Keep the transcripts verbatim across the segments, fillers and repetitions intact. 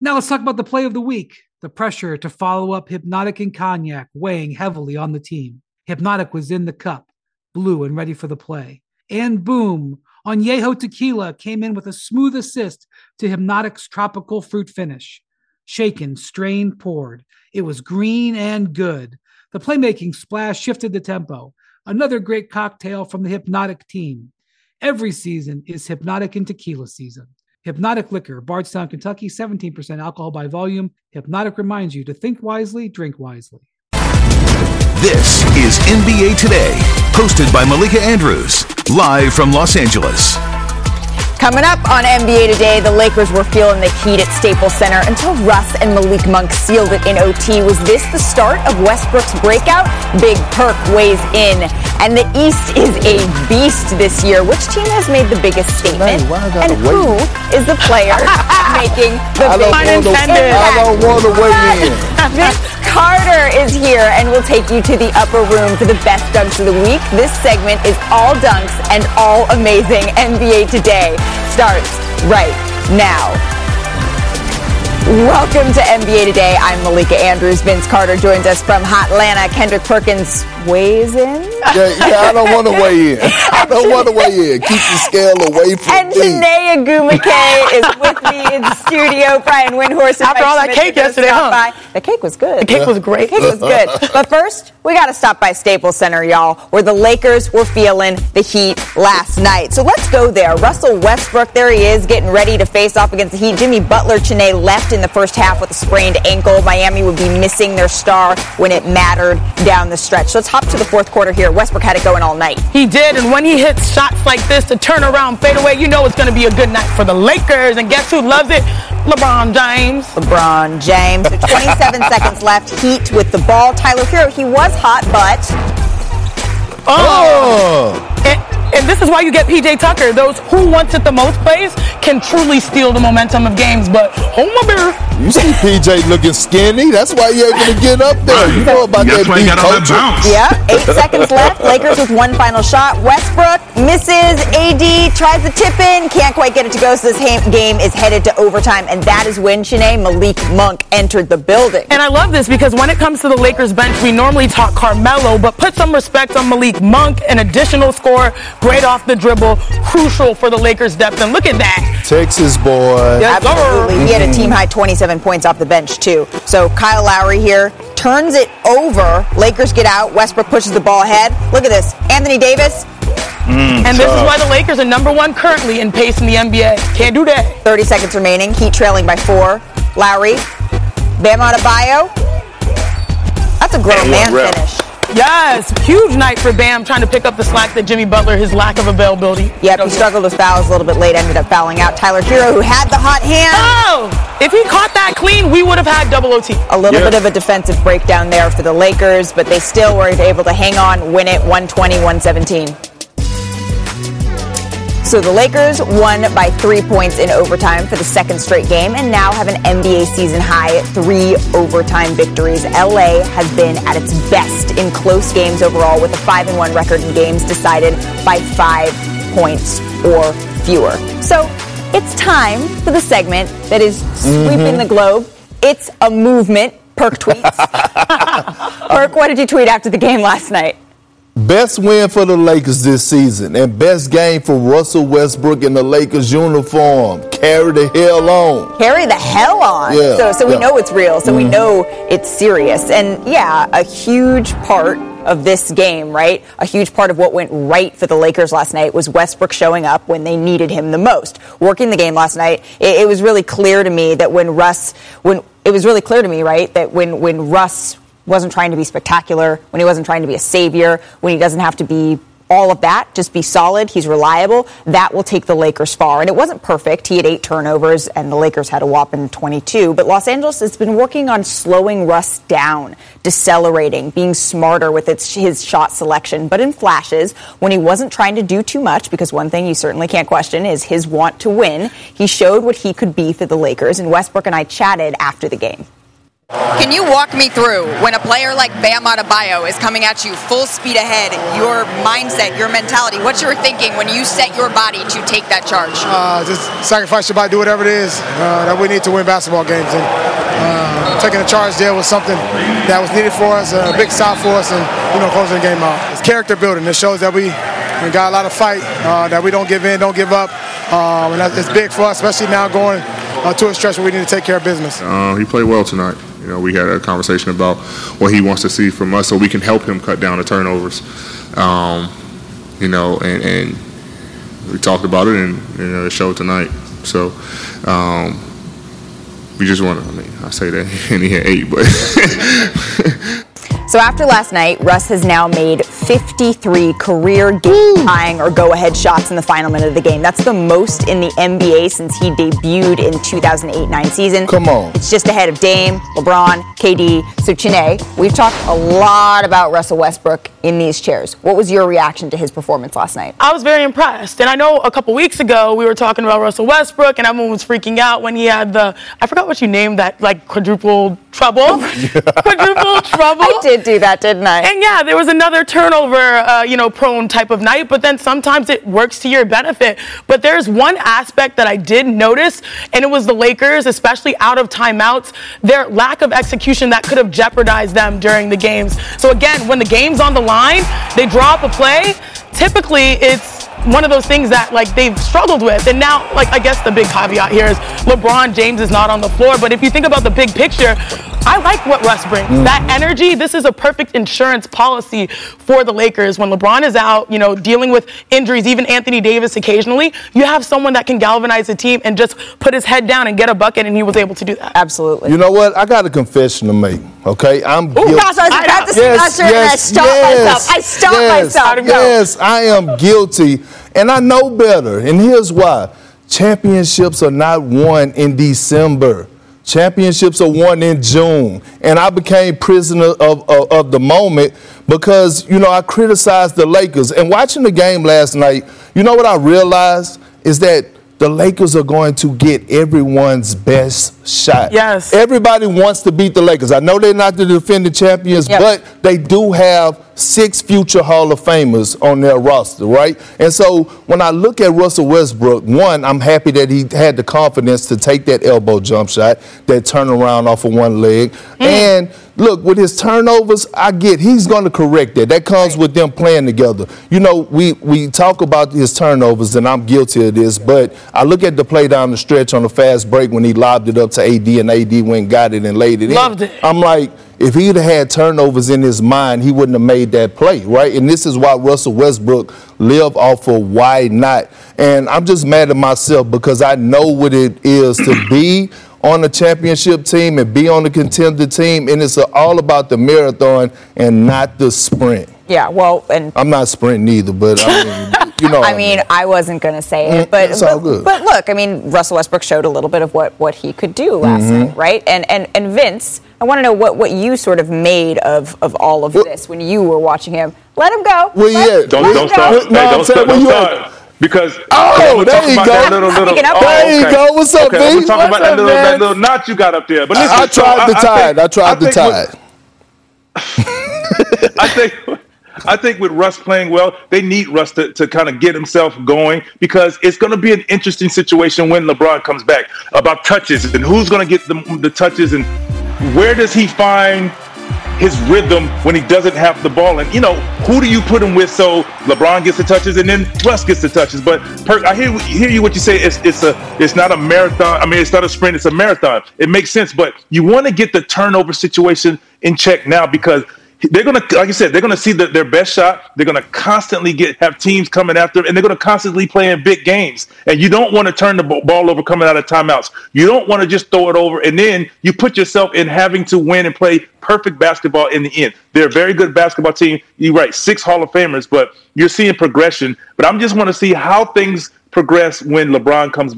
Now let's talk about the play of the week. The pressure to follow up Hypnotic and Cognac weighing heavily on the team. Hypnotic was in the cup, blue and ready for the play. And boom, Añejo Tequila came in with a smooth assist to Hypnotic's tropical fruit finish. Shaken, strained, poured. It was green and good. The playmaking splash shifted the tempo. Another great cocktail from the Hypnotic team. Every season is Hypnotic and Tequila season. Hypnotic Liquor, Bardstown, Kentucky, seventeen percent alcohol by volume. Hypnotic reminds you to think wisely, drink wisely. This is N B A Today, hosted by Malika Andrews, live from Los Angeles. Coming up on N B A Today, the Lakers were feeling the heat at Staples Center until Russ and Malik Monk sealed it in O T. Was this the start of Westbrook's breakout? Big Perk weighs in. And the East is a beast this year. Which team has made the biggest statement? Man, and who wait. is the player making the I biggest impact? I don't want to weigh in. Vince Carter is here and will take you to the upper room for the best dunks of the week. This segment is all dunks and all amazing. N B A Today starts right now. Welcome to N B A Today. I'm Malika Andrews. Vince Carter joins us from Hotlanta. Kendrick Perkins weighs in. Yeah, yeah, I don't want to weigh in. I don't want to weigh in. Keep the scale away from and me. And Janae Agumake is with me in the studio. Brian Windhorst. After all that cake yesterday, huh? By. The cake was good. The cake was great. The cake was good. But first, we got to stop by Staples Center, y'all, where the Lakers were feeling the heat last night. So let's go there. Russell Westbrook, there he is, getting ready to face off against the Heat. Jimmy Butler, Chiney left in the first half with a sprained ankle. Miami would be missing their star when it mattered down the stretch. So let's hop to the fourth quarter here. Westbrook had it going all night. He did, and when he hits shots like this to turn around, fade away, you know it's going to be a good night for the Lakers. And guess who loves it? LeBron James. LeBron James. So twenty-seven seconds left. Heat with the ball. Tyler Hero, he was hot, but... Oh! oh. And, and this is why you get P J Tucker. Those who wants it the most plays can truly steal the momentum of games. But hold my beer. You see P J looking skinny. That's why you're able to get up there. You know about that beat culture. Yeah, eight seconds left. Lakers with one final shot. Westbrook misses. A D tries to tip in. Can't quite get it to go. So this game is headed to overtime. And that is when Chiney Malik Monk entered the building. And I love this because when it comes to the Lakers bench, we normally talk Carmelo, but put some respect on Malik Monk, an additional scorer, great off the dribble, crucial for the Lakers' depth. And look at that. Texas boy. Yes, absolutely. He had a team-high twenty-seven points off the bench, too. So Kyle Lowry here turns it over. Lakers get out. Westbrook pushes the ball ahead. Look at this. Anthony Davis. Mm, and this tough. is why the Lakers are number one currently in pace in the N B A. Can't do that. thirty seconds remaining. Heat trailing by four. Lowry. Bam Adebayo. That's a grown man finish. Yes, huge night for Bam, trying to pick up the slack that Jimmy Butler, his lack of availability. Yep, he struggled with fouls a little bit late, ended up fouling out. Tyler Hero, who had the hot hand. Oh, if he caught that clean, we would have had double O T. A little yep. bit of a defensive breakdown there for the Lakers, but they still were able to hang on, win it one twenty to one seventeen. So the Lakers won by three points in overtime for the second straight game and now have an N B A season high three overtime victories. L A has been at its best in close games overall with a five and one record in games decided by five points or fewer. So it's time for the segment that is sweeping mm-hmm. the globe. It's a movement. Perk tweets. Perk, what did you tweet after the game last night? Best win for the Lakers this season and best game for Russell Westbrook in the Lakers uniform. Carry the hell on. Carry the hell on. Yeah, so so we yeah. know it's real. So mm-hmm. we know it's serious. And yeah, a huge part of this game, right? A huge part of what went right for the Lakers last night was Westbrook showing up when they needed him the most. Working the game last night, it, it was really clear to me that when Russ, when it was really clear to me, right, that when when Russ wasn't trying to be spectacular, when he wasn't trying to be a savior, when he doesn't have to be all of that, just be solid, he's reliable, that will take the Lakers far. And it wasn't perfect. He had eight turnovers, and the Lakers had a whopping twenty-two. But Los Angeles has been working on slowing Russ down, decelerating, being smarter with its, his shot selection. But in flashes, when he wasn't trying to do too much, because one thing you certainly can't question is his want to win, he showed what he could be for the Lakers. And Westbrook and I chatted after the game. Can you walk me through when a player like Bam Adebayo is coming at you full speed ahead, your mindset, your mentality, what you're thinking when you set your body to take that charge? Uh, just sacrifice your body, do whatever it is uh, that we need to win basketball games. And uh, taking the charge there was something that was needed for us, a big stop for us, and you know, closing the game out. It's character building. It shows that we, we got a lot of fight, uh, that we don't give in, don't give up, um, and that's, it's big for us, especially now going uh, to a stretch where we need to take care of business. Uh, he played well tonight. You know, we had a conversation about what he wants to see from us so we can help him cut down the turnovers. Um, you know, and, and we talked about it, and you know, it showed tonight. So um, we just want to, I mean, I say that, and he had eight, but. So after last night, Russ has now made fifty-three career game-tying or go-ahead shots in the final minute of the game. That's the most in the N B A since he debuted in two thousand eight nine season. Come on. It's just ahead of Dame, LeBron, K D. So Chiney, we've talked a lot about Russell Westbrook in these chairs. What was your reaction to his performance last night? I was very impressed. And I know a couple weeks ago we were talking about Russell Westbrook and everyone was freaking out when he had the, I forgot what you named that, like quadruple trouble. Quadruple trouble. I did do that, didn't I? And yeah, there was another turnover, uh, you know, prone type of night, but then sometimes it works to your benefit. But there's one aspect that I did notice, and it was the Lakers, especially out of timeouts, their lack of execution that could have jeopardized them during the games. So again, when the game's on the line, they draw up a play, typically it's one of those things that like they've struggled with. And now, like, I guess the big caveat here is LeBron James is not on the floor. But if you think about the big picture, I like what Russ brings. Mm-hmm. That energy, this is a perfect insurance policy for the Lakers. When LeBron is out, you know, dealing with injuries, even Anthony Davis occasionally, you have someone that can galvanize the team and just put his head down and get a bucket, and he was able to do that. Absolutely. You know what? I got a confession to make, okay? I'm Ooh, guilty. gosh, I was practicing yes, usher and I stopped yes, myself. I stopped yes, myself. Yes, I am guilty, and I know better, and here's why. Championships are not won in December. Championships are won in June. And I became prisoner of, of, of the moment because, you know, I criticized the Lakers. And watching the game last night, you know what I realized is that the Lakers are going to get everyone's best shot. Yes. Everybody wants to beat the Lakers. I know they're not the defending champions, yep. but they do have six future Hall of Famers on their roster, right? And so when I look at Russell Westbrook, one, I'm happy that he had the confidence to take that elbow jump shot, that turnaround off of one leg. Mm. And look, with his turnovers, I get he's going to correct that. That comes with them playing together. You know, we, we talk about his turnovers, and I'm guilty of this, but I look at the play down the stretch on the fast break when he lobbed it up to A D, and A D went and got it and laid it in. Loved it. I'm like, if he'd have had turnovers in his mind, he wouldn't have made that play, right? And this is why Russell Westbrook lived off of why not. And I'm just mad at myself because I know what it is to be on a championship team and be on a contender team, and it's all about the marathon and not the sprint. Yeah, well, and I'm not sprinting either, but I mean, you know. I mean, I wasn't going to say it, but it's but, all good. but look, I mean, Russell Westbrook showed a little bit of what, what he could do last Mm-hmm. night, right? And and and Vince, I want to know what, what you sort of made of, of all of Well, this when you were watching him. Let him go. Where you Let- at? Don't let don't him start. go. Hey, No, I'm don't saying, start. where Don't you start. Because Oh, we're there talking you about go. that little, little, Picking up oh, There you okay. go. What's up, okay, B? We're talking What's about that up, little, man? that little knot you got up there. But listen, I so tried the I tide. think- I tried the think tide. with- I think I think with Russ playing well, they need Russ to, to kind of get himself going because it's going to be an interesting situation when LeBron comes back about touches and who's going to get the, the touches and where does he find his rhythm when he doesn't have the ball. And, you know, who do you put him with so LeBron gets the touches and then Russ gets the touches? But per, I hear hear you what you say. It's it's a it's not a marathon. I mean, it's not a sprint. It's a marathon. It makes sense. But you want to get the turnover situation in check now because they're going to, like you said, they're going to see the, their best shot. They're going to constantly get have teams coming after them, and they're going to constantly play in big games. And you don't want to turn the ball over coming out of timeouts. You don't want to just throw it over, and then you put yourself in having to win and play perfect basketball in the end. They're a very good basketball team. You're right, six Hall of Famers, but you're seeing progression. But I just want to see how things progress when LeBron comes back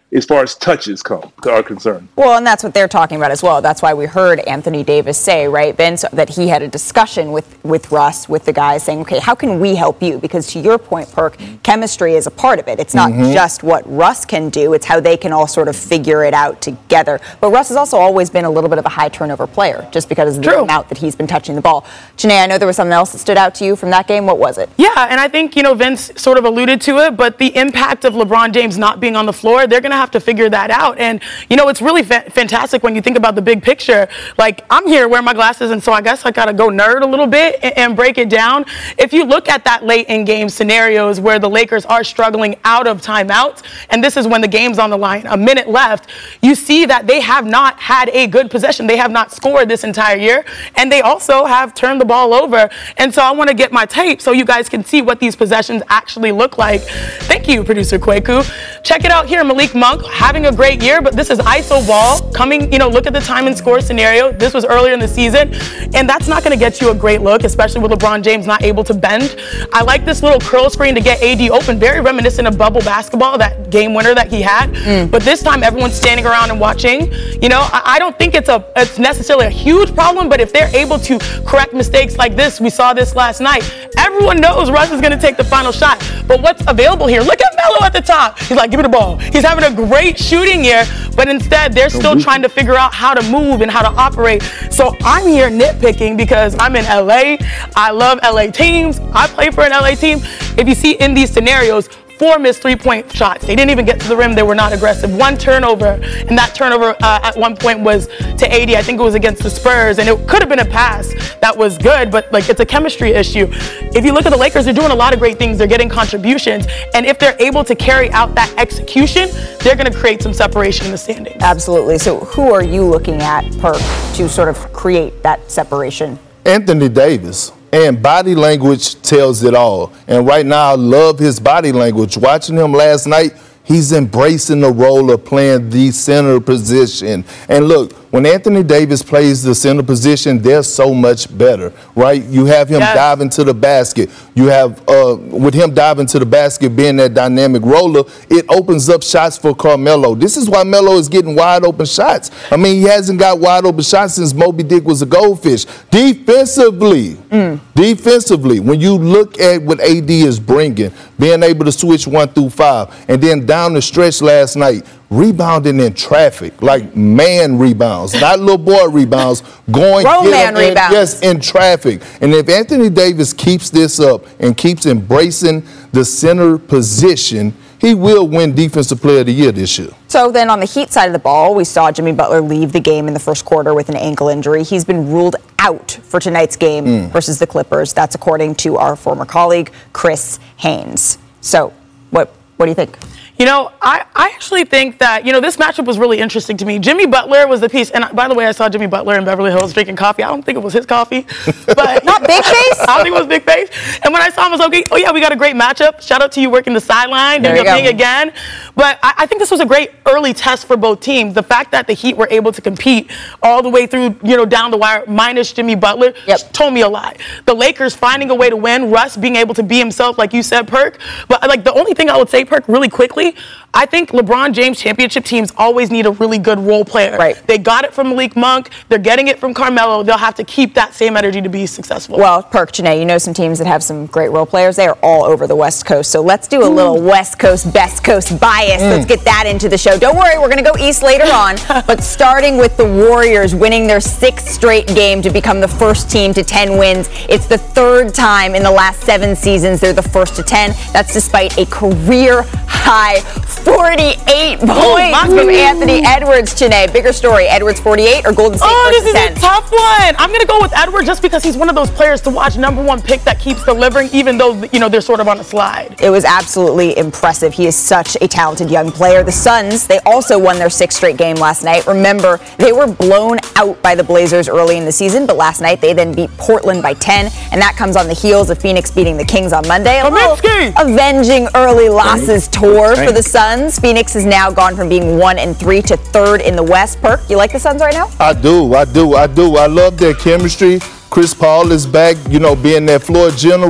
as far as touches come are concerned. Well, and that's what they're talking about as well. That's why we heard Anthony Davis say, right, Vince, that he had a discussion with, with Russ, with the guys saying, okay, how can we help you? Because to your point, Perk, chemistry is a part of it. It's not mm-hmm. just what Russ can do. It's how they can all sort of figure it out together. But Russ has also always been a little bit of a high turnover player just because of the True. amount that he's been touching the ball. Janae, I know there was something else that stood out to you from that game. What was it? Yeah, and I think, you know, Vince sort of alluded to it, but the impact of LeBron James not being on the floor, they're going to have to figure that out. And, you know, it's really fa- fantastic when you think about the big picture. Like, I'm here wearing my glasses, and so I guess I got to go nerd a little bit and, and break it down. If you look at that late in game scenarios where the Lakers are struggling out of timeouts, and this is when the game's on the line, a minute left, you see that they have not had a good possession. They have not scored this entire year, and they also have turned the ball over. And so I want to get my tape so you guys can see what these possessions actually look like. Thank you, producer Kweku. Check it out here, Malik Monk having a great year, but this is I S O ball coming, you know, look at the time and score scenario. This was earlier in the season, and that's not going to get you a great look, especially with LeBron James not able to bend. I like this little curl screen to get A D open, very reminiscent of bubble basketball, that game winner that he had. Mm. But this time, everyone's standing around and watching. You know, I, I don't think it's a it's necessarily a huge problem, but if they're able to correct mistakes like this, we saw this last night, everyone knows Russ is going to take the final shot. But what's available here? Look at Melo at the top. He's like, give me the ball. He's having a great shooting year, but instead they're still trying to figure out how to move and how to operate. So I'm here nitpicking because I'm in L A. I love L A teams. I play for an L A team. If you see in these scenarios, four missed three-point shots. They didn't even get to the rim. They were not aggressive. One turnover, and that turnover uh, at one point was to A D. I think it was against the Spurs, and it could have been a pass that was good, but like it's a chemistry issue. If you look at the Lakers, they're doing a lot of great things. They're getting contributions, and if they're able to carry out that execution, they're going to create some separation in the standings. Absolutely. So who are you looking at, Perk, to sort of create that separation? Anthony Davis. And body language tells it all. And right now, I love his body language. Watching him last night, he's embracing the role of playing the center position. And look, when Anthony Davis plays the center position, they're so much better, right? You have him yes. diving to the basket. You have, uh, with him diving to the basket, being that dynamic roller, it opens up shots for Carmelo. This is why Melo is getting wide open shots. I mean, he hasn't got wide open shots since Moby Dick was a goldfish. Defensively, mm. defensively, when you look at what A D is bringing, being able to switch one through five, and then down the stretch last night, rebounding in traffic, like man rebounds, not little boy rebounds, going Grown man in, rebounds. yes, in traffic. And if Anthony Davis keeps this up and keeps embracing the center position, he will win Defensive Player of the Year this year. So then on the Heat side of the ball, we saw Jimmy Butler leave the game in the first quarter with an ankle injury. He's been ruled out for tonight's game mm. versus the Clippers. That's according to our former colleague, Chris Haynes. So what what do you think? You know, I, I actually think that, you know, this matchup was really interesting to me. Jimmy Butler was the piece. And by the way, I saw Jimmy Butler in Beverly Hills drinking coffee. I don't think it was his coffee. But not Big Face? I don't think it was Big Face. And when I saw him, I was like, oh, yeah, we got a great matchup. Shout out to you working the sideline, doing your thing again. But I, I think this was a great early test for both teams. The fact that the Heat were able to compete all the way through, you know, down the wire, minus Jimmy Butler, yep. told me a lot. The Lakers finding a way to win, Russ being able to be himself, like you said, Perk. But, like, the only thing I would say, Perk, really quickly, I think LeBron James championship teams always need a really good role player. Right. They got it from Malik Monk. They're getting it from Carmelo. They'll have to keep that same energy to be successful. Well, Perk, Janae, you know some teams that have some great role players. They are all over the West Coast. So let's do a little West Coast, Best Coast bias. Mm. Let's get that into the show. Don't worry, we're going to go East later on. But starting with the Warriors winning their sixth straight game to become the first team to ten wins. It's the third time in the last seven seasons they're the first to ten. That's despite a career high forty-eight points oh, from Anthony Edwards. Janae, bigger story, Edwards forty-eight or Golden State oh, first this to is ten? A tough one. I'm going to go with Edwards just because he's one of those players to watch, number one pick that keeps delivering, even though, you know, they're sort of on a slide. It was absolutely impressive. He is such a talented young player. The Suns, they also won their sixth straight game last night. Remember, they were blown out by the Blazers early in the season, but last night they then beat Portland by ten, and that comes on the heels of Phoenix beating the Kings on Monday. A little avenging early losses tour for the Suns. Phoenix has now gone from being one and three to third in the West. Perk, you like the Suns right now? I do, I do, I do. I love their chemistry. Chris Paul is back, you know, being their floor general. But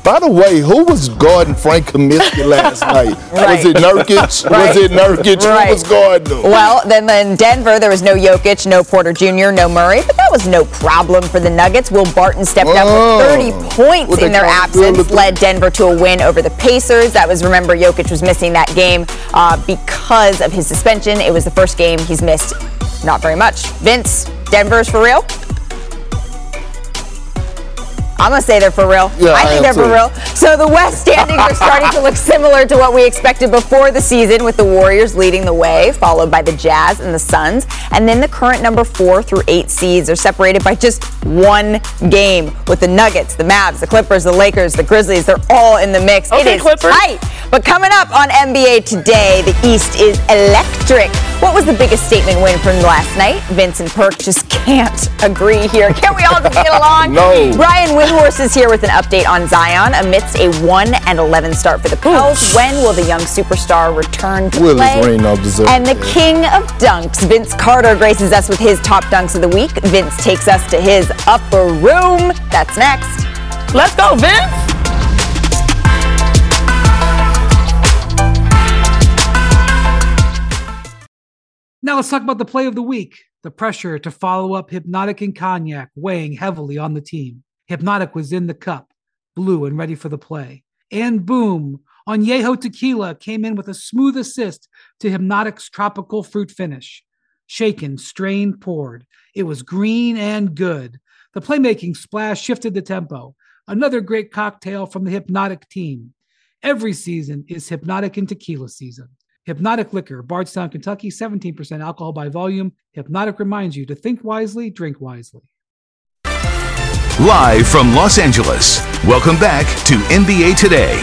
By the way, who was guarding Frank Kaminsky last night? Right. Was it Nurkic? Right. Was it Nurkic? Right. Who was guarding him? Well, then in Denver, there was no Jokic, no Porter Junior, no Murray, but that was no problem for the Nuggets. Will Barton stepped up Oh. with thirty points What in they their call it, absence, Bill- led Denver to a win over the Pacers. That was, remember, Jokic was missing that game uh, because of his suspension. It was the first game he's missed not very much. Vince, Denver's for real? I'm going to say they're for real. Yeah, I I think am they're for too. real. So the West standings are starting to look similar to what we expected before the season, with the Warriors leading the way, followed by the Jazz and the Suns. And then the current number four through eight seeds are separated by just one game, with the Nuggets, the Mavs, the Clippers, the Lakers, the Grizzlies. They're all in the mix. Okay, it is Clippers. tight. But coming up on N B A Today, the East is electric. What was the biggest statement win from last night? Vince and Perk just can't agree here. Can't we all just get along? No. Brian Windhorst is here with an update on Zion amidst a one and eleven start for the Pels. When will the young superstar return to Willis play? Green don't deserve And the that. king of dunks, Vince Carter, graces us with his top dunks of the week. Vince takes us to his upper room. That's next. Let's go, Vince. Now let's talk about the play of the week. The pressure to follow up Hypnotic and Cognac weighing heavily on the team. Hypnotic was in the cup, blue and ready for the play. And boom, Añejo Tequila came in with a smooth assist to Hypnotic's tropical fruit finish. Shaken, strained, poured. It was green and good. The playmaking splash shifted the tempo. Another great cocktail from the Hypnotic team. Every season is Hypnotic and Tequila season. Hypnotic Liquor, Bardstown, Kentucky, seventeen percent alcohol by volume. Hypnotic reminds you to think wisely, drink wisely. Live from Los Angeles, welcome back to N B A Today.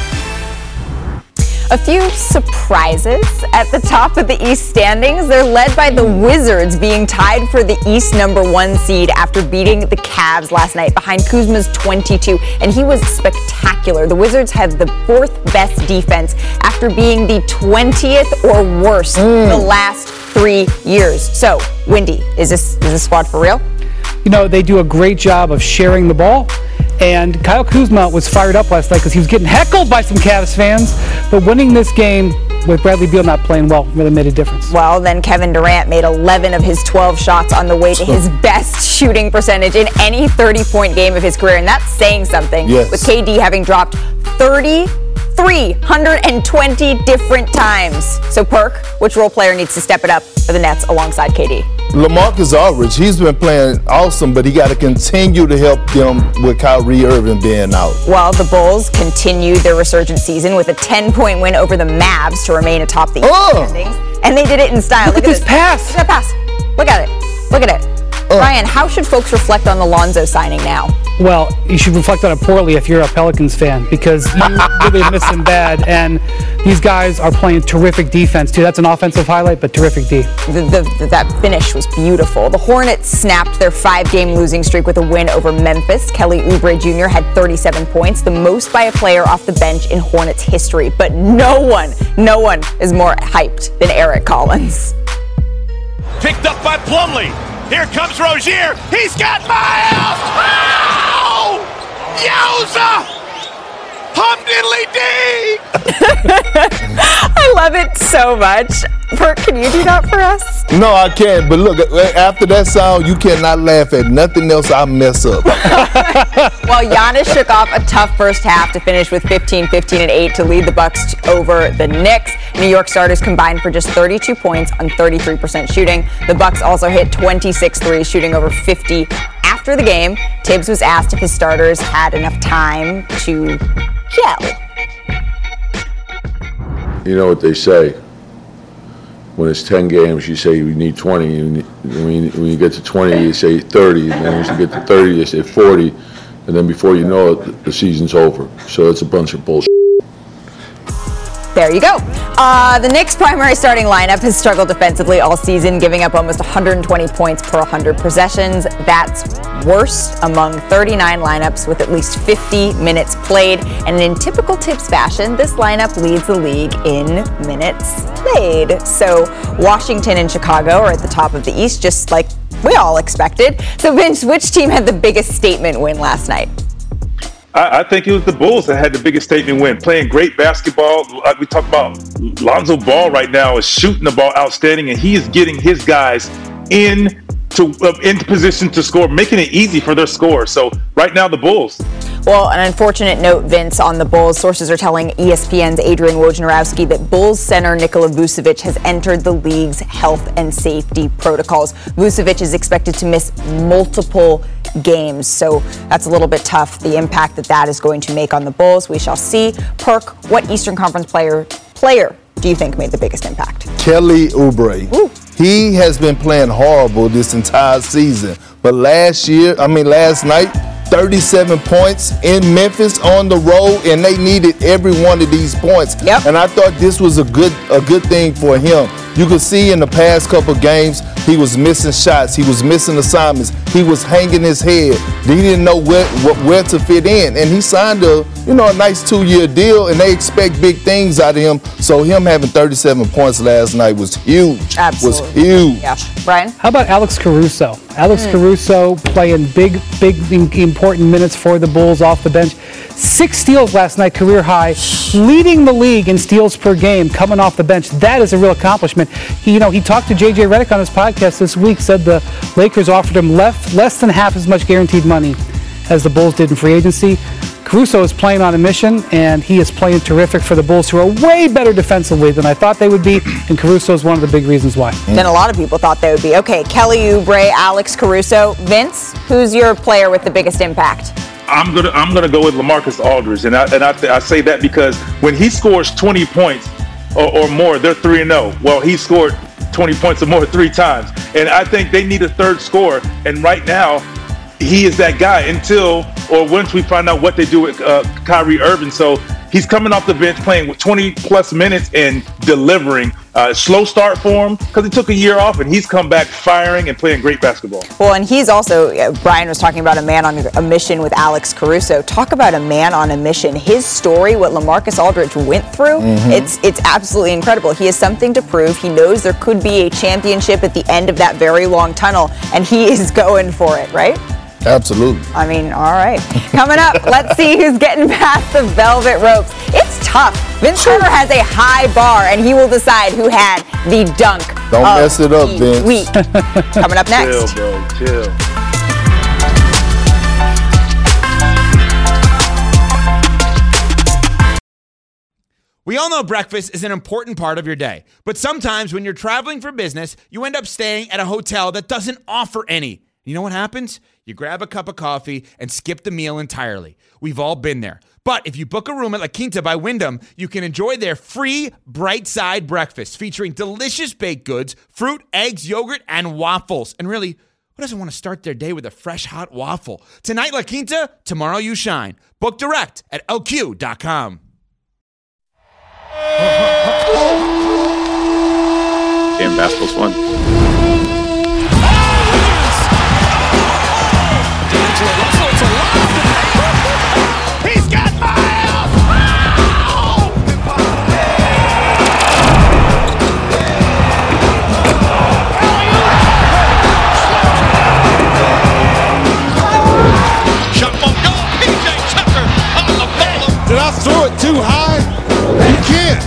A few surprises at the top of the East standings. They're led by the Wizards, being tied for the East number one seed after beating the Cavs last night behind Kuzma's twenty-two, and he was spectacular. The Wizards have the fourth best defense after being the twentieth or worse Mm. the last three years. So, Wendy, is this is this squad for real? You know, they do a great job of sharing the ball. And Kyle Kuzma was fired up last night because he was getting heckled by some Cavs fans. But winning this game with Bradley Beal not playing well really made a difference. Well, then Kevin Durant made eleven of his twelve shots on the way to his best shooting percentage in any thirty-point game of his career. And that's saying something. Yes. With K D having dropped thirty-three hundred twenty different times. So, Perk, which role player needs to step it up for the Nets alongside K D? LaMarcus Aldridge, he's been playing awesome, but he got to continue to help them with Kyrie Irving being out. Well, the Bulls continued their resurgent season with a ten-point win over the Mavs to remain atop the East Oh. standings. And they did it in style. Look at this pass. Look at that pass. Look at it. Look at it. Brian, how should folks reflect on the Lonzo signing now? Well, you should reflect on it poorly if you're a Pelicans fan because you really miss him bad. And these guys are playing terrific defense, too. That's an offensive highlight, but terrific D. The, the, that finish was beautiful. The Hornets snapped their five-game losing streak with a win over Memphis. Kelly Oubre Junior had thirty-seven points, the most by a player off the bench in Hornets history. But no one, no one is more hyped than Eric Collins. Picked up by Plumlee. Here comes Rozier. He's got Miles. Oh! Yowza! Hum diddly dee! I love it so much. Perk, can you do that for us? No, I can't. But look, after that sound, you cannot laugh at nothing else I mess up. Well, Giannis shook off a tough first half to finish with fifteen, fifteen, and eight to lead the Bucks over the Knicks. New York starters combined for just thirty-two points on thirty-three percent shooting. The Bucks also hit twenty-six threes, shooting over fifty. After the game, Tibbs was asked if his starters had enough time to gel. You know what they say. When it's ten games, you say you need twenty. And when you, when you get to twenty, you say thirty. And then when you get to thirty, you say forty. And then before you know it, the season's over. So it's a bunch of bullshit. There you go. Uh, the Knicks' primary starting lineup has struggled defensively all season, giving up almost one hundred twenty points per one hundred possessions. That's worst among thirty-nine lineups with at least fifty minutes played. And in typical Tibbs fashion, this lineup leads the league in minutes played. So Washington and Chicago are at the top of the East, just like we all expected. So Vince, which team had the biggest statement win last night? I, I think it was the Bulls that had the biggest statement win, playing great basketball. Like we talk about, Lonzo Ball right now is shooting the ball outstanding, and he is getting his guys in to uh, into position to score, making it easy for their score. So right now, the Bulls. Well, an unfortunate note, Vince, on the Bulls. Sources are telling E S P N's Adrian Wojnarowski that Bulls center Nikola Vucevic has entered the league's health and safety protocols. Vucevic is expected to miss multiple games, so that's a little bit tough, the impact that that is going to make on the Bulls. We shall see. Perk, what Eastern Conference player player do you think made the biggest impact? Kelly Oubre. Ooh. He has been playing horrible this entire season, but last year, I mean last night, thirty-seven points in Memphis on the road, and they needed every one of these points. Yep. And I thought this was a good a good thing for him. You could see in the past couple of games, he was missing shots, he was missing assignments, he was hanging his head. He didn't know where where to fit in, and he signed a you know a nice two-year deal, and they expect big things out of him. So him having thirty-seven points last night was huge. Absolutely. Was huge. Yeah. Brian? How about Alex Caruso? Alex mm. Caruso playing big, big, important minutes for the Bulls off the bench. Six steals last night, career high, leading the league in steals per game coming off the bench. That is a real accomplishment. He, you know, he talked to J J Redick on his podcast this week, said the Lakers offered him less, less than half as much guaranteed money as the Bulls did in free agency. Caruso is playing on a mission, and he is playing terrific for the Bulls, who are way better defensively than I thought they would be, and Caruso is one of the big reasons why. Then a lot of people thought they would be. Okay, Kelly Oubre, Alex Caruso. Vince, who's your player with the biggest impact? I'm gonna I'm gonna go with LaMarcus Aldridge, and I and I, I say that because when he scores twenty points or, or more, they're three and zero. Well, he scored twenty points or more three times, and I think they need a third scorer. And right now, he is that guy until or once we find out what they do with uh, Kyrie Irving. So he's coming off the bench playing with twenty plus minutes and delivering. Uh, slow start for him because he took a year off, and he's come back firing and playing great basketball. Well, and he's also, uh, Brian was talking about a man on a mission with Alex Caruso. Talk about a man on a mission. His story, what LaMarcus Aldridge went through, mm-hmm. it's it's absolutely incredible. He has something to prove. He knows there could be a championship at the end of that very long tunnel, and he is going for it, right? Absolutely. I mean, all right. Coming up, let's see who's getting past the velvet ropes. It's tough. Vince Carter has a high bar, and he will decide who had the dunk Don't of mess it up, the Vince. week. Coming up next. Chill, bro. Chill. We all know breakfast is an important part of your day, but sometimes when you're traveling for business, you end up staying at a hotel that doesn't offer any. You know what happens? You grab a cup of coffee and skip the meal entirely. We've all been there. But if you book a room at La Quinta by Wyndham, you can enjoy their free Bright Side breakfast featuring delicious baked goods, fruit, eggs, yogurt, and waffles. And really, who doesn't want to start their day with a fresh, hot waffle? Tonight, La Quinta, tomorrow you shine. Book direct at L Q dot com. Damn, basketball's fun. He's got Miles! Shot from goal, P J Tucker on the ball. Did I throw it too high? You can't.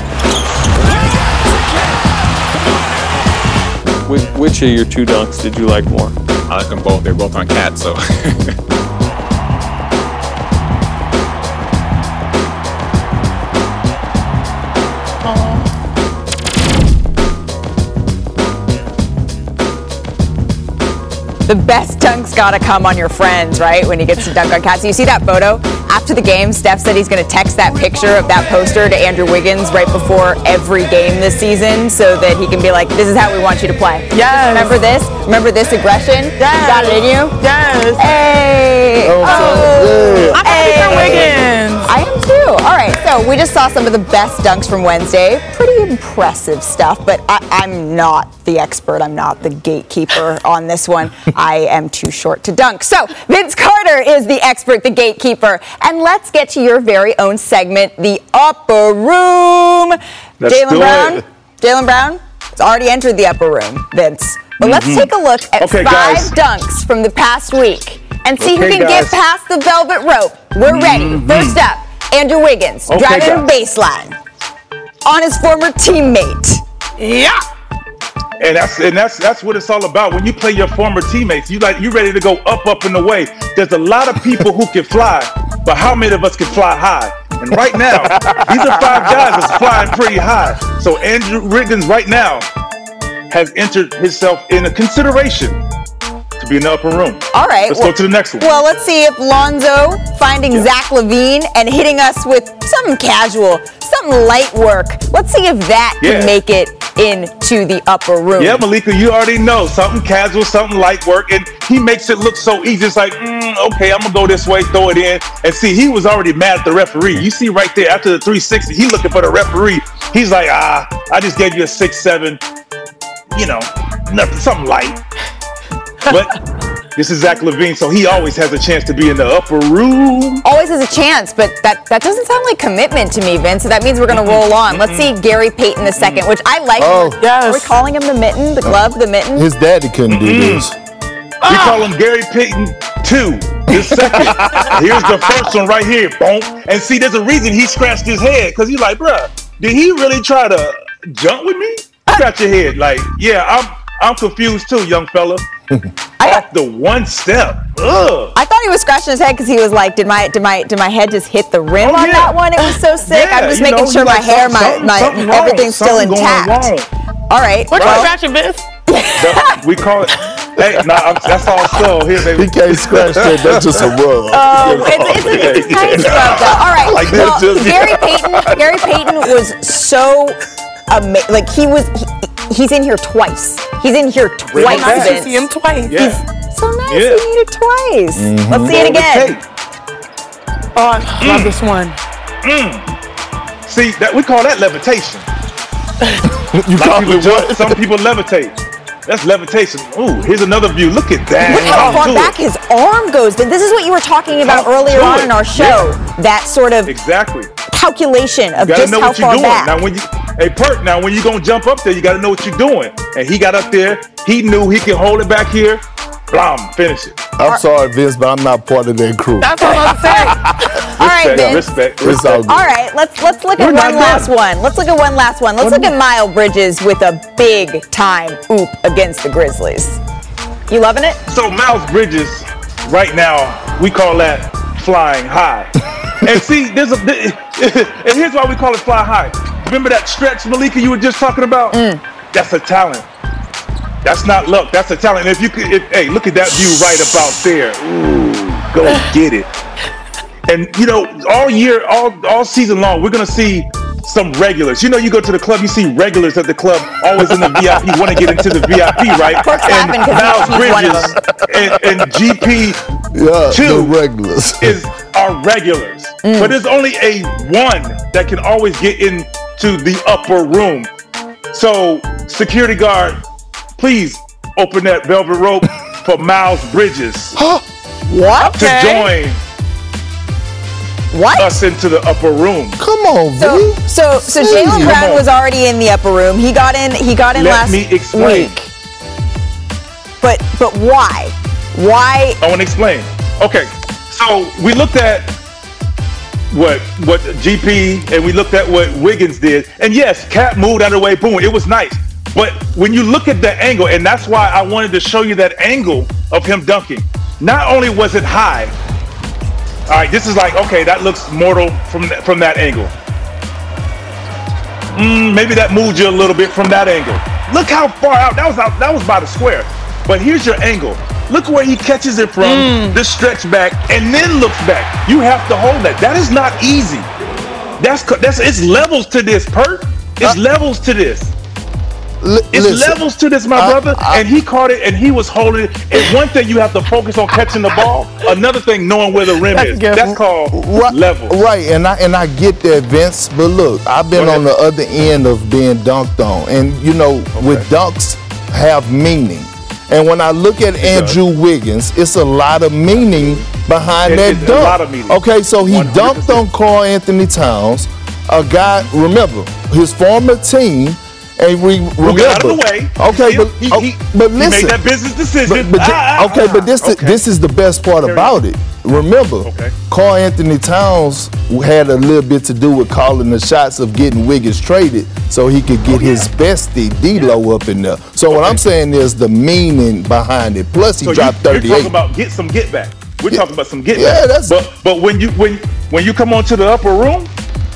Which, which of your two dunks did you like more? I like them both. They're both on Cat, so. The best dunk's gotta come on your friends, right? When he gets to dunk on Cat. So you see that photo? After the game, Steph said he's gonna text that picture of that poster to Andrew Wiggins right before every game this season so that he can be like, this is how we want you to play. Yes. Remember this? Remember this aggression? Yes. You got it in you? Yes. Hey. Oh, Oh. I'm happy for Wiggins. I am too. All right, so we just saw some of the best dunks from Wednesday. Pretty impressive stuff, but I, I'm not the expert. I'm not the gatekeeper on this one. I am too short to dunk. So Vince Carter is the expert, the gatekeeper. And let's get to your very own segment, the Upper Room. Jaylen Brown, Jaylen Brown has already entered the Upper Room, Vince. But mm-hmm. let's take a look at okay, five guys. dunks from the past week and see Okay, who can guys. get past the velvet rope. We're ready. Mhm. First up, Andrew Wiggins, Okay, driving guys. baseline on his former teammate. Yeah. And that's and that's that's what it's all about. When you play your former teammates, you like you ready to go up, up and away. There's a lot of people who can fly, but how many of us can fly high? And right now, these are five guys that's flying pretty high. So Andrew Wiggins right now has entered himself in a consideration to be in the upper room. All right. Let's well, go to the next one. Well, let's see if Lonzo finding Yeah. Zach LaVine and hitting us with something casual, something light work. Let's see if that Yeah. can make it into the upper room. Yeah, Malika, you already know something casual, something light work, and he makes it look so easy. It's like, mm, okay, I'm gonna go this way, throw it in, and see, he was already mad at the referee. You see right there after the three sixty, he looking for the referee. He's like, ah, I just gave you a six seven, you know, nothing, something light. But this is Zach LaVine, so he always has a chance to be in the upper room. Always has a chance, but that, that doesn't sound like commitment to me, Vince. So that means we're going to roll on. Let's see Gary Payton the second, which I like. Oh. Are we calling him the mitten, the glove, the mitten? His daddy couldn't do this. We call him Gary Payton two. The second. Here's the first one right here. Boom. And see, there's a reason he scratched his head, because he's like, bruh, did he really try to jump with me? Scratch your head. Like, yeah, I'm I'm confused too, young fella. Off the one step. Ugh. I thought he was scratching his head because he was like, "Did my did my did my head just hit the rim Oh, on yeah. that one? It was so sick. Yeah, I'm just you making know, sure you my like hair, something- my my something wrong, everything's still something going intact." wrong. All right. What well, you scratching, Vince? The- we call it. Hey, nah, I'm, that's all slow. Here, baby. He can't scratch that. That's just a rub. Oh, it's, it's, a, it's a tiny scrub, though. All right. Like well, this, just- Gary Payton, Gary Payton was so amazing. Like he was, he, he's in here twice. He's in here twice. Nice to Vince. see him twice. Yeah. He's so nice. Yeah. He did it twice. Mm-hmm. Let's see it again. Oh, I love this one. Mm. See, that we call that levitation. You Some call people it jump, what? some people levitate. That's levitation. Ooh, here's another view. Look at that. Look how Come far to back it. his arm goes. This is what you were talking about Come earlier to on it. in our show. That sort of Exactly. calculation of You gotta just know how what you're far doing. back. Now when you hey Perk, now when you're gonna jump up there, you gotta know what you're doing. And he got up there, he knew he could hold it back here. Blam, finish it. I'm sorry, Vince, but I'm not part of that crew. That's what I'm saying. All right, Respect, Vince. respect, It's all respect. good. All right, let's let's look We're at not one done. last one. Let's look at one last one. Let's look at Miles Bridges with a big time oop against the Grizzlies. You loving it? So Miles Bridges, right now, we call that flying high. And see, there's a and here's why we call it fly high. Remember that stretch, Malika, you were just talking about? Mm. That's a talent. That's not luck. That's a talent. And if you could, if, hey, look at that view right about there. Ooh, go get it. And you know, all year, all all season long, we're gonna see some regulars. You know, you go to the club, you see regulars at the club, always in the V I P, want to get into the V I P, right? Perk's And laughing 'cause Miles he's one of Bridges and, and G P Yeah, Two the regulars. is are regulars, Mm. but there's only a one that can always get into the upper room. So, security guard, please open that velvet rope for Miles Bridges What? to join What? us into the upper room. Come on, So, V. so, so Jeez. Jaylen Come Brown on. was already in the upper room. He got in. He got in Let last me explain. week. But, but why? Why? I want to explain. Okay, so we looked at what what G P and we looked at what Wiggins did, and yes, Cat moved out of the way, boom, it was nice. But when you look at the angle, and that's why I wanted to show you that angle of him dunking. Not only was it high. All right, this is like, okay, that looks mortal from that, from that angle. Mm, maybe that moved you a little bit from that angle. Look how far out that was out. That was by the square. But here's your angle. Look where he catches it from, Mm. the stretch back, and then looks back. You have to hold that. That is not easy. That's co- that's it's levels to this, Perk. It's Uh, levels to this. L- It's listen, levels to this, my I- brother. I- and he caught it, and he was holding it. And one thing you have to focus on catching the ball. Another thing, knowing where the rim That's is. good. That's called Right, levels. right, and I and I get that, Vince. But look, I've been Go on ahead. the other end of being dunked on, and you know, with dunks have meaning. And when I look at Andrew Wiggins, it's a lot of meaning behind It- that it's a dunk. lot of meaning. Okay, so he one hundred percent. dunked on Karl Anthony Towns, a guy. Remember, his former team And we remember. We'll get out of the way. Okay, he, but, he, oh, he, but he listen. made that business decision. But, but ah, okay, ah, but this okay. this is the best part about it. Remember, okay. Karl Anthony Towns had a little bit to do with calling the shots of getting Wiggins traded so he could get oh, yeah. his bestie D-Lo yeah. up in there. So okay. what I'm saying is the meaning behind it. Plus he so dropped you, thirty-eight. You're talking about get some get back. We're yeah. talking about some get yeah, back. That's, but but when you when when you come onto the upper room.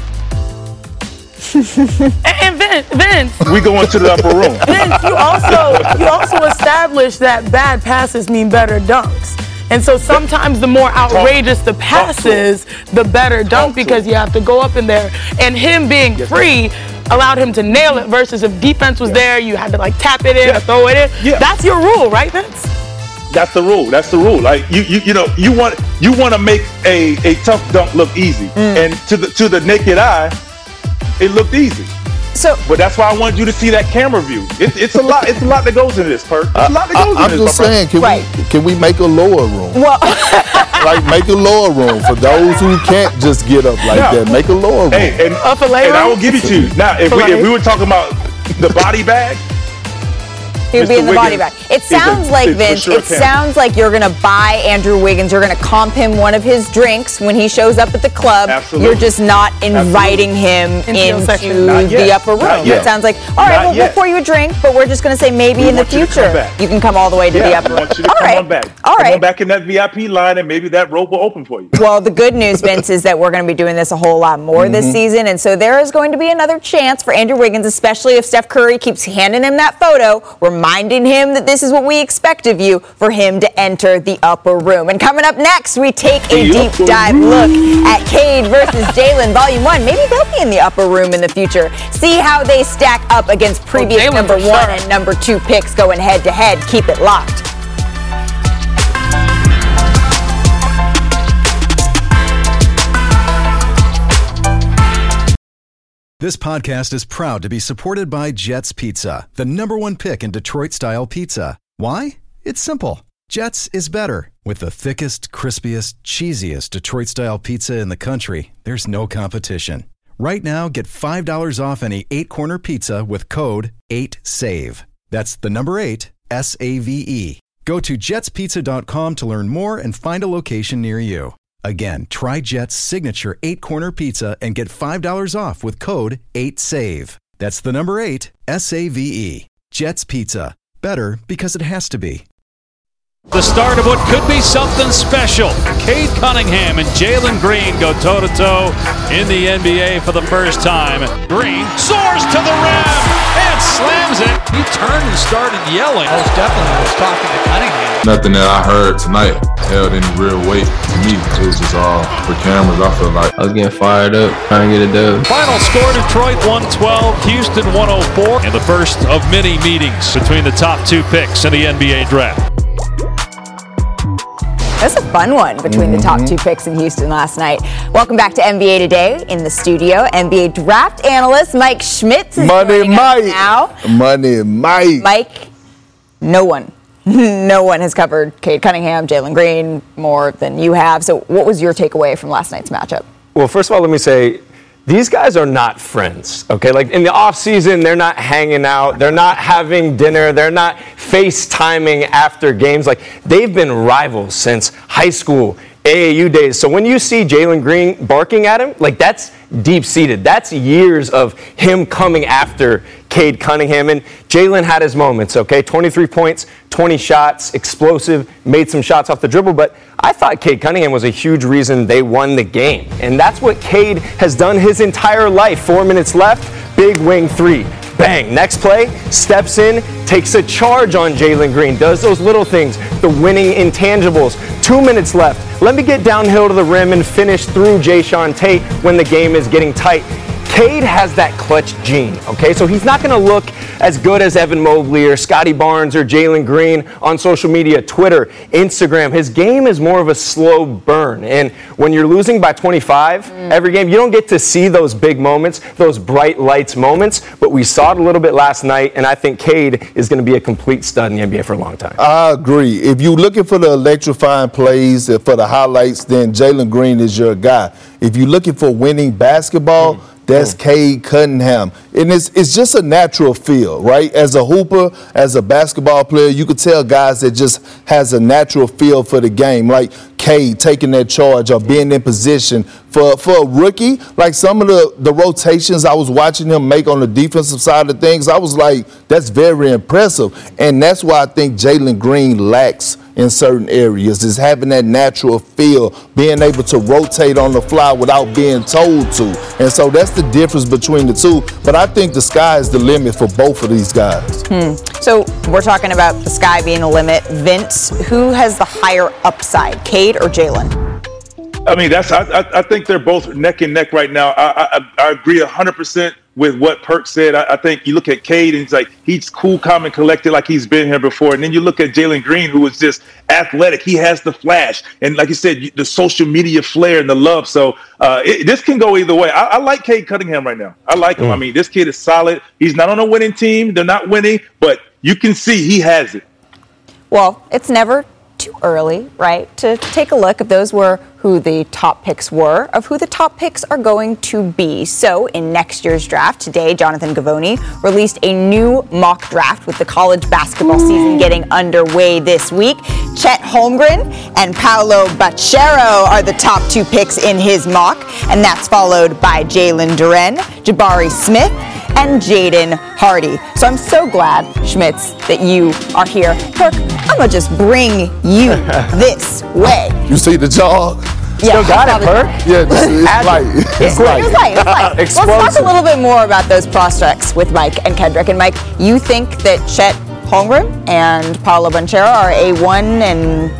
and Vince, Vince, we go into the upper room. Vince, you also you also established that bad passes mean better dunks. And so sometimes the more outrageous the passes, the better dunk because you have to go up in there. And him being free allowed him to nail it versus if defense was there, you had to like tap it in or throw it in. Yeah. That's your rule, right, Vince? That's the rule. That's the rule. Like you, you, you know, you want you want to make a, a tough dunk look easy, mm. and to the to the naked eye, it looked easy. So, but that's why I wanted you to see that camera view. It, it's a lot. It's a lot that goes into this, Perk. It's a lot that goes I, into I'm this. just saying, can right. we can we make a lower room? Well, like make a lower room for those who can't just get up like now, that. Make a lower room. Hey, and, a and I will give it to you. Now, if we, if we were talking about the body bag. He would be in the body bag. It sounds a, like, Vince, sure it sounds like you're going to buy Andrew Wiggins. You're going to comp him one of his drinks when he shows up at the club. Absolutely. You're just not inviting Absolutely. him into the upper room. It sounds like, all right, well, we'll pour you a drink, but we're just going to say maybe we in the future you, you can come all the way to yeah, the upper room. I want you to all come right. on back. All come right. on back in that V I P line, and maybe that rope will open for you. Well, the good news, Vince, is that we're going to be doing this a whole lot more mm-hmm. this season, and so there is going to be another chance for Andrew Wiggins, especially if Steph Curry keeps handing him that photo, reminding him that this is what we expect of you, for him to enter the upper room. And coming up next, we take a deep dive look at Cade versus Jalen Volume one. Maybe they'll be in the upper room in the future. See how they stack up against previous oh, number one sure. and number two picks going head to head. Keep it locked. This podcast is proud to be supported by Jets Pizza, the number one pick in Detroit-style pizza. Why? It's simple. Jets is better. With the thickest, crispiest, cheesiest Detroit-style pizza in the country, there's no competition. Right now, get five dollars off any eight-corner pizza with code eight save. That's the number eight, S A V E. Go to jets pizza dot com to learn more and find a location near you. Again, try Jet's signature eight-corner pizza and get five dollars off with code eight save. That's the number eight, S A V E. Jet's Pizza. Better because it has to be. The start of what could be something special. Cade Cunningham and Jalen Green go toe-to-toe in the N B A for the first time. Green soars to the rim and slams it. He turned and started yelling. Most definitely was talking to Cunningham. Nothing that I heard tonight held any real weight to me. It was just all for cameras, I feel like. I was getting fired up, trying to get it done. Final score, Detroit one twelve, Houston one oh four. And the first of many meetings between the top two picks in the N B A draft. That's a fun one between mm-hmm. the top two picks in Houston last night. Welcome back to N B A Today. In the studio, N B A draft analyst Mike Schmitz is Money joining Mike. us now. Money Mike. Mike, no one, no one has covered Cade Cunningham, Jalen Green more than you have. So what was your takeaway from last night's matchup? Well, first of all, let me say, these guys are not friends, okay? Like in the offseason, they're not hanging out. They're not having dinner. They're not FaceTiming after games. Like they've been rivals since high school, A A U days. So when you see Jalen Green barking at him, like that's deep-seated. That's years of him coming after Cade Cunningham. And Jalen had his moments, okay? twenty-three points, twenty shots, explosive, made some shots off the dribble. But I thought Cade Cunningham was a huge reason they won the game. And that's what Cade has done his entire life. Four minutes left, big wing three. Bang, next play, steps in, takes a charge on Jalen Green, does those little things, the winning intangibles. Two minutes left. Let me get downhill to the rim and finish through Jayshawn Tate when the game is getting tight. Cade has that clutch gene, okay? So he's not going to look as good as Evan Mobley or Scotty Barnes or Jalen Green on social media, Twitter, Instagram. His game is more of a slow burn. And when you're losing by twenty-five mm. every game, you don't get to see those big moments, those bright lights moments. But we saw it a little bit last night, and I think Cade is going to be a complete stud in the N B A for a long time. I agree. If you're looking for the electrifying plays, for the highlights, then Jalen Green is your guy. If you're looking for winning basketball, mm. That's mm. Cade Cunningham. And it's it's just a natural feel, right? As a hooper, as a basketball player, you could tell guys that just has a natural feel for the game. Like Cade taking that charge or being in position. For for a rookie, like some of the, the rotations I was watching him make on the defensive side of things, I was like, that's very impressive. And that's why I think Jalen Green lacks in certain areas, is having that natural feel, being able to rotate on the fly without being told to. And so that's the difference between the two. But I think the sky is the limit for both of these guys. Hmm. So we're talking about the sky being the limit. Vince, who has the higher upside, Cade or Jalen? I mean, that's. I, I, I think they're both neck and neck right now. I, I, I agree one hundred percent with what Perk said. I, I think you look at Cade and it's like he's cool, calm, and collected like he's been here before. And then you look at Jalen Green, who is just athletic. He has the flash. And like you said, the social media flair and the love. So uh, it, this can go either way. I, I like Cade Cunningham right now. I like him. Mm. I mean, this kid is solid. He's not on a winning team. They're not winning, but you can see he has it. Well, it's never too early, right, to take a look if those were who the top picks were, of who the top picks are going to be. So in next year's draft, today, Jonathan Givony released a new mock draft with the college basketball season getting underway this week. Chet Holmgren and Paolo Banchero are the top two picks in his mock, and that's followed by Jalen Duren, Jabari Smith, and Jaden Hardy. So I'm so glad, Schmitz, that you are here. Perk, I'm going to just bring you this way. You see the jog? Yeah, Still got it, Perk? Yeah, just, it's light. It's, it's light. It's light. It's light. Let's talk a little bit more about those prospects with Mike and Kendrick. And Mike, you think that Chet Holmgren and Paolo Banchero are A one and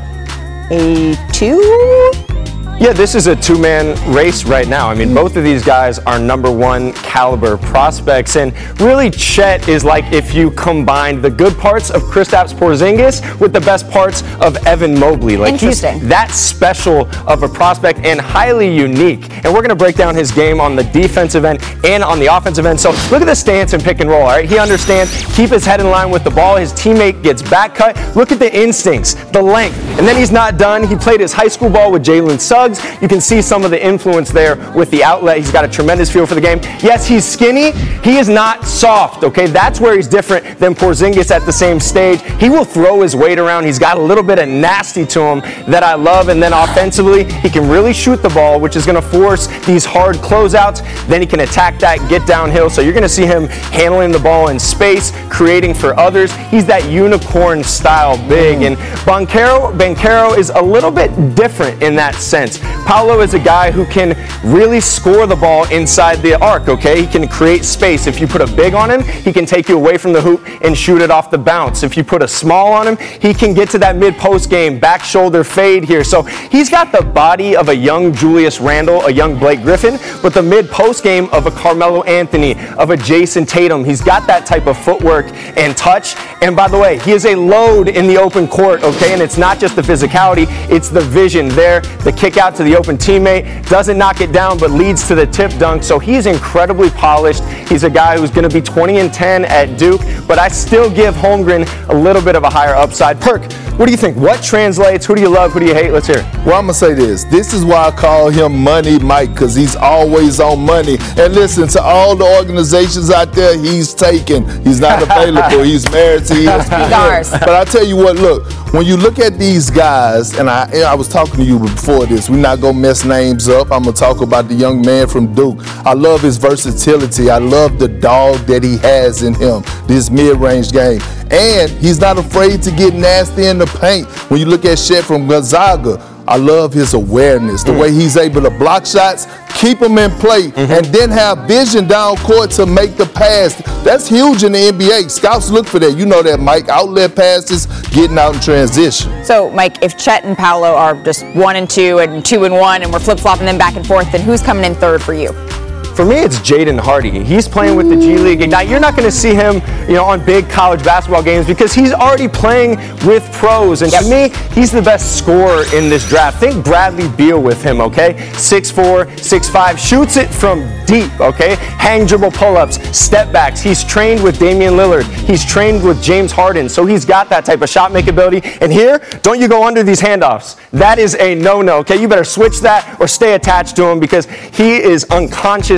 A two? Yeah, this is a two-man race right now. I mean, both of these guys are number one caliber prospects. And really, Chet is like if you combined the good parts of Kristaps Porzingis with the best parts of Evan Mobley. Like, he's that special of a prospect and highly unique. And we're going to break down his game on the defensive end and on the offensive end. So look at the stance and pick and roll, all right? He understands, keep his head in line with the ball. His teammate gets back cut. Look at the instincts, the length. And then he's not done. He played his high school ball with Jalen Suggs. You can see some of the influence there with the outlet. He's got a tremendous feel for the game. Yes, he's skinny. He is not soft, okay? That's where he's different than Porzingis at the same stage. He will throw his weight around. He's got a little bit of nasty to him that I love. And then offensively, he can really shoot the ball, which is going to force these hard closeouts. Then he can attack that, get downhill. So you're going to see him handling the ball in space, creating for others. He's that unicorn style big. And Banchero, Banchero is a little bit different in that sense. Paolo is a guy who can really score the ball inside the arc, okay? He can create space. If you put a big on him, he can take you away from the hoop and shoot it off the bounce. If you put a small on him, he can get to that mid-post game, back shoulder fade here. So he's got the body of a young Julius Randle, a young Blake Griffin, but the mid-post game of a Carmelo Anthony, of a Jason Tatum. He's got that type of footwork and touch. And by the way, he is a load in the open court, okay? And it's not just the physicality, it's the vision there, the kick out to the open teammate, doesn't knock it down but leads to the tip dunk. So he's incredibly polished. He's a guy who's going to be twenty and ten at Duke, but I still give Holmgren a little bit of a higher upside. Perk, what do you think? What translates? Who do you love? Who do you hate? Let's hear it. Well, I'm going to say this. This is why I call him Money Mike, because he's always on money. And listen, to all the organizations out there, he's taken. He's not available. He's married to E S P N. But I tell you what, look, when you look at these guys, and I, I was talking to you before this, we're not going to mess names up. I'm going to talk about the young man from Duke. I love his versatility. I love the dog that he has in him, this mid-range game. And he's not afraid to get nasty in the paint. When you look at Chet from Gonzaga, I love his awareness, the mm. way he's able to block shots, keep them in play, mm-hmm. and then have vision down court to make the pass. That's huge in the N B A. Scouts look for that. You know that, Mike. Outlet passes, getting out in transition. So, Mike, if Chet and Paolo are just one and two and two and one, and we're flip-flopping them back and forth, then who's coming in third for you? For me, it's Jaden Hardy. He's playing with the G League. Now, you're not going to see him, you know, on big college basketball games because he's already playing with pros. And yep. to me, he's the best scorer in this draft. Think Bradley Beal with him, okay? six four, six five, shoots it from deep, okay? Hang dribble pull-ups, step backs. He's trained with Damian Lillard. He's trained with James Harden. So he's got that type of shot make ability. And here, don't you go under these handoffs. That is a no-no, okay? You better switch that or stay attached to him because he is unconscious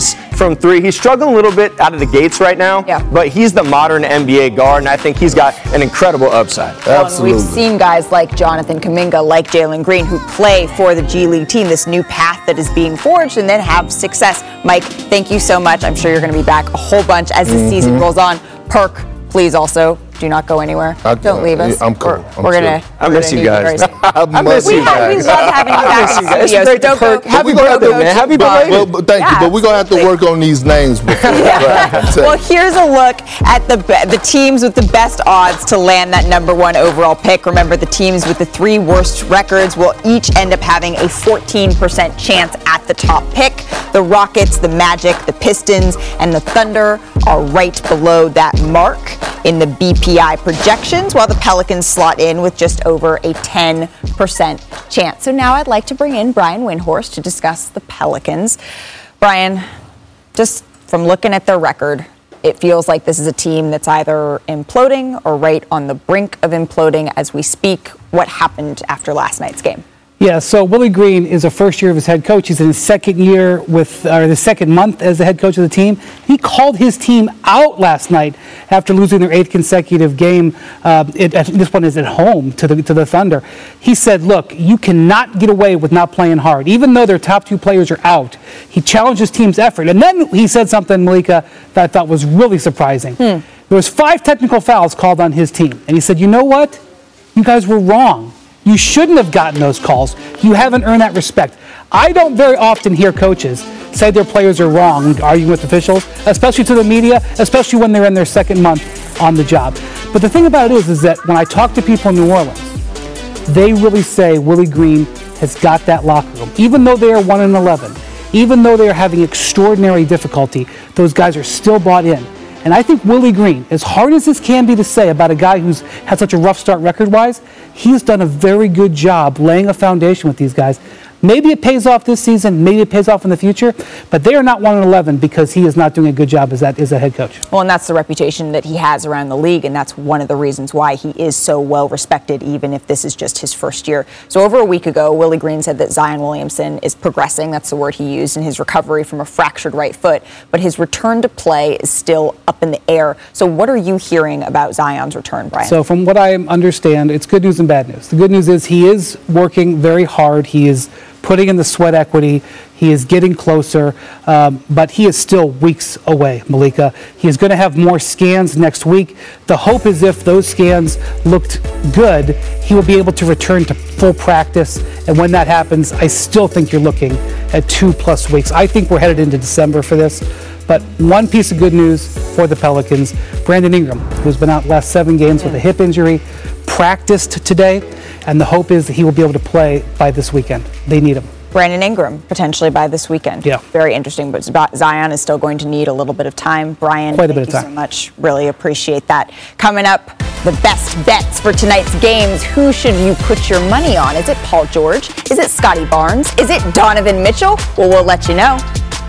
points from three. He's struggling a little bit out of the gates right now, yeah. but he's the modern N B A guard, and I think he's got an incredible upside. Well, Absolutely. We've seen guys like Jonathan Kuminga, like Jalen Green, who play for the G League team, this new path that is being forged, and then have success. Mike, thank you so much. I'm sure you're going to be back a whole bunch as the mm-hmm. season rolls on. Perk, please also do not go anywhere. I, Don't leave us. I'm cool. We're, I'm we're gonna. I miss you guys. I miss we you have, guys. We love having you back in the studio. So don't go. Happy birthday, man. Happy birthday. Well, but thank yeah, you. But we're gonna have to work on these names before. yeah. Well, here's a look at the the teams with the best odds to land that number one overall pick. Remember, the teams with the three worst records will each end up having a fourteen percent chance at the top pick. The Rockets, the Magic, the Pistons, and the Thunder are right below that mark in the B P I projections, while the Pelicans slot in with just over a ten percent chance. So now I'd like to bring in Brian Windhorst to discuss the Pelicans. Brian, just from looking at their record, it feels like this is a team that's either imploding or right on the brink of imploding as we speak. What happened after last night's game? Yeah, so Willie Green is a first year of his head coach. He's in his second year with, or the second month as the head coach of the team. He called his team out last night after losing their eighth consecutive game. Uh, it, this one is at home to the to the Thunder. He said, "Look, you cannot get away with not playing hard, even though their top two players are out." He challenged his team's effort, and then he said something, Malika, that I thought was really surprising. Hmm. There was five technical fouls called on his team, and he said, "You know what? You guys were wrong. You shouldn't have gotten those calls. You haven't earned that respect." I don't very often hear coaches say their players are wrong arguing with officials, especially to the media, especially when they're in their second month on the job. But the thing about it is, is that when I talk to people in New Orleans, they really say Willie Green has got that locker room. Even though they are one and eleven, even though they are having extraordinary difficulty, those guys are still bought in. And I think Willie Green, as hard as this can be to say about a guy who's had such a rough start record-wise, he's done a very good job laying a foundation with these guys. Maybe it pays off this season, maybe it pays off in the future, but they are not one and eleven because he is not doing a good job as that as a head coach. Well, and that's the reputation that he has around the league, and that's one of the reasons why he is so well respected, even if this is just his first year. So over a week ago, Willie Green said that Zion Williamson is progressing, that's the word he used, in his recovery from a fractured right foot, but his return to play is still up in the air. So what are you hearing about Zion's return, Brian? So from what I understand, it's good news and bad news. The good news is he is working very hard. He is putting in the sweat equity. He is getting closer, um, but he is still weeks away, Malika. He is going to have more scans next week. The hope is if those scans looked good, he will be able to return to full practice. And when that happens, I still think you're looking at two plus weeks. I think we're headed into December for this. But one piece of good news for the Pelicans, Brandon Ingram, who's been out the last seven games with a hip injury, practiced today, and the hope is that he will be able to play by this weekend. They need him. Brandon Ingram, potentially by this weekend. Yeah. Very interesting, but Zion is still going to need a little bit of time. Brian, Quite a bit thank of you time. so much. Really appreciate that. Coming up, the best bets for tonight's games. Who should you put your money on? Is it Paul George? Is it Scotty Barnes? Is it Donovan Mitchell? Well, we'll let you know.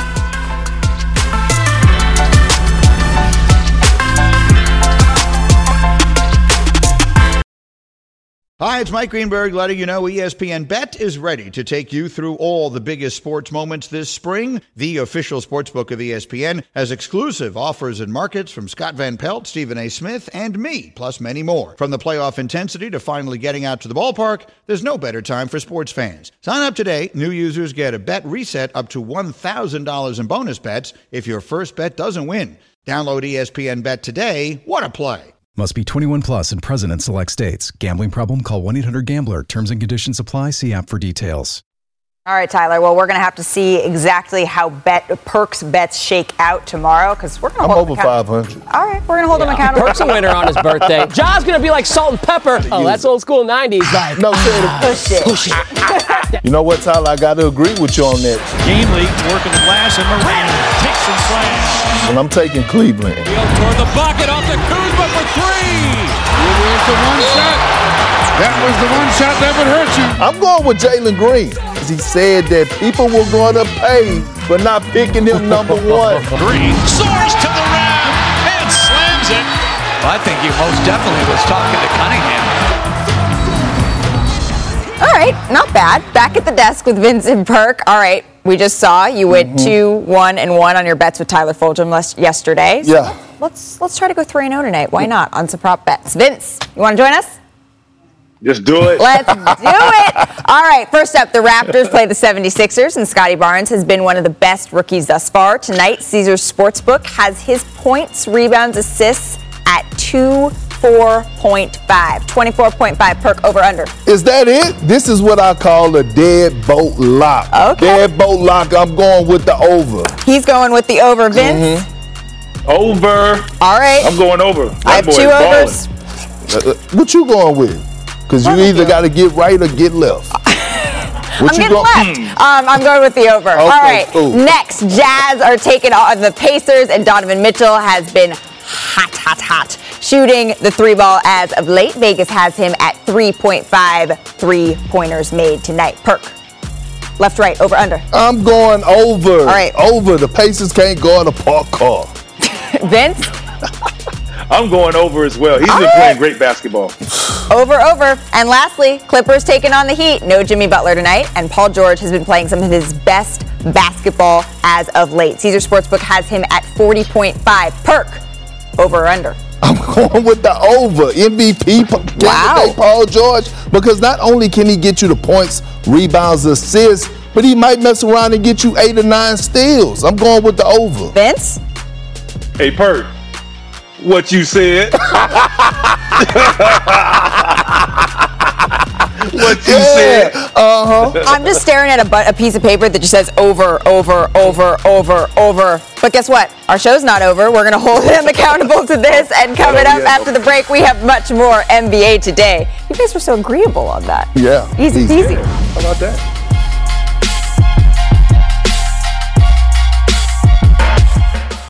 Hi, it's Mike Greenberg letting you know E S P N Bet is ready to take you through all the biggest sports moments this spring. The official sportsbook of E S P N has exclusive offers and markets from Scott Van Pelt, Stephen A. Smith, and me, plus many more. From the playoff intensity to finally getting out to the ballpark, there's no better time for sports fans. Sign up today. New users get a bet reset up to one thousand dollars in bonus bets if your first bet doesn't win. Download E S P N Bet today. What a play. Must be twenty-one plus and present in select states. Gambling problem? Call one eight hundred gambler. Terms and conditions apply. See app for details. All right, Tyler. Well, we're going to have to see exactly how bet Perks bets shake out tomorrow because we're going to I'm hold over him account- five hundred. All right, we're going to hold yeah, him accountable. Perks a winner on his birthday. John's going to be like salt and pepper. Oh, that's old school nineties. Like, no, push it. Push it. You know what, Tyler? I got to agree with you on that. Gamely working the glass, and Moran takes and slams. And I'm taking Cleveland. Field toward the bucket, off the Kuzma for three. Here's the one shot. That was the one shot that would hurt you. I'm going with Jalen Green. He said that people were going to pay for not picking him number one. Green soars to the rim and slams it. Well, I think he most definitely was talking to Cunningham. All right, not bad. Back at the desk with Vincent Perk. All right, We just saw you went Mm-hmm. two, one, and one on your bets with Tyler Fulgham last, yesterday. So Yeah. Let's let's try to go three and zero tonight. Why not on some prop bets? Vince, you want to join us? Just do it. Let's do it. All right, first up, the Raptors play the seventy-sixers, and Scotty Barnes has been one of the best rookies thus far. Tonight, Caesars Sportsbook has his points, rebounds, assists at twenty-four point five. twenty-four point five perk over under. Is that it? This is what I call a dead boat lock. Okay. Dead boat lock. I'm going with the over. He's going with the over, Vince. Mm-hmm. Over. All right. I'm going over. That I have boy two is overs. balling. Uh, what you going with? Because you either got to get right or get left. What I'm you getting go- left. Um, I'm going with the over. Okay, All right. cool. Next, Jazz are taking on the Pacers, and Donovan Mitchell has been hot, hot, hot, shooting the three ball as of late. Vegas has him at three point five three-pointers made tonight. Perk. Left, right, over, under. I'm going over. All right. Over. The Pacers can't go in a park car. Vince? I'm going over as well. He's All been right. playing great basketball. Over, over. And lastly, Clippers taking on the Heat. No Jimmy Butler tonight, and Paul George has been playing some of his best basketball as of late. Caesar Sportsbook has him at forty point five. Perk. Over or under? I'm going with the over. M V P candidate Wow. Paul George, because not only can he get you the points, rebounds, assists, but he might mess around and get you eight or nine steals. I'm going with the over. Vince? Hey, Perk, what you said? What you said? Uh-huh. I'm just staring at a, bu- a piece of paper that just says over, over, over, over, over. But guess what? Our show's not over. We're going to hold them accountable to this. And coming up after the break, we have much more N B A today. You guys were so agreeable on that. Yeah. Easy easy. peasy. How about that?